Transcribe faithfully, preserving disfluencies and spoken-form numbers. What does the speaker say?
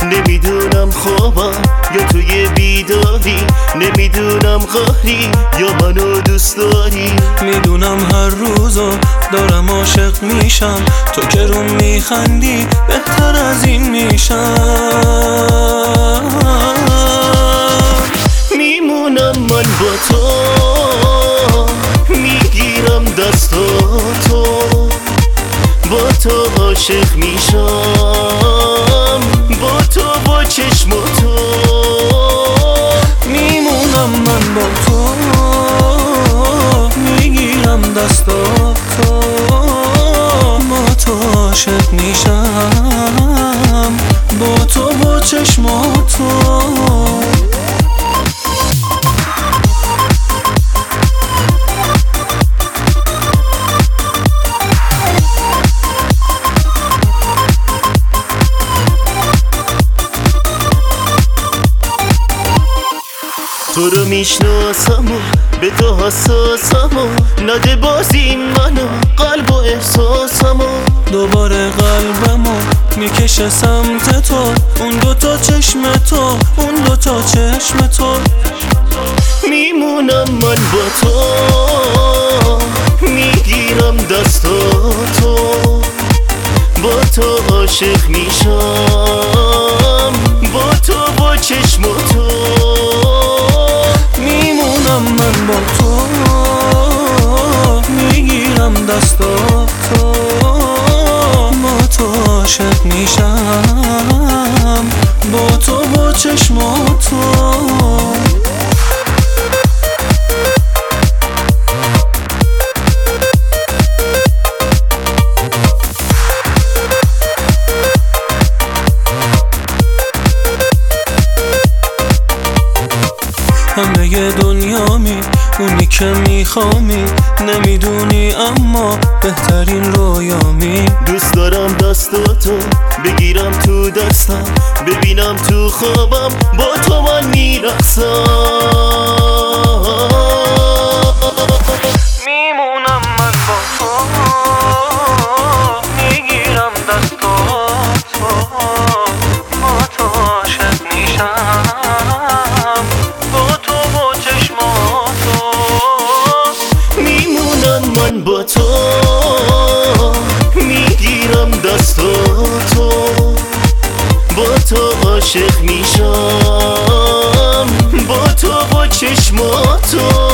نمیدونم خوابم یا توی بیداری، نمیدونم قهری یا منو دوست داری. میدونم هر روزو دارم عاشق میشم، تو که روم میخندی بهتر از این میشم. میمونم من با تو، میگیرم دستاتو، با تو عاشق میشم، با تو با چشماتو. میمونم من با تو، میگیرم دستاتو، با تو عاشق میشم، با تو با چشماتو. تو رو میشناسم و به تو حساسم و نده بازی منو قلب و احساسم و دوباره قلبمو میکشه سمت تو، اون دوتا چشم تو، اون دوتا چشم تو. میمونم من با تو، میگیرم دستاتو، با تو عاشق میشم، با تو با چشماتو. میمونم من با تو، میگیرم دستاتو، با تو عاشق میشم، با تو با چشماتو. همه دنیامی، اونی که میخوامی، نمیدونی اما بهترین رویامی. دوست دارم دستاتو بگیرم تو دستم، ببینم تو خوابم با تو من میرقصم. میمونم من با تو، میگیرم دستاتو، با تو عاشق میشم، با تو با چشماتو. میمونم من با تو، میگیرم دستاتو، با تو عاشق میشم، با تو با چشماتو.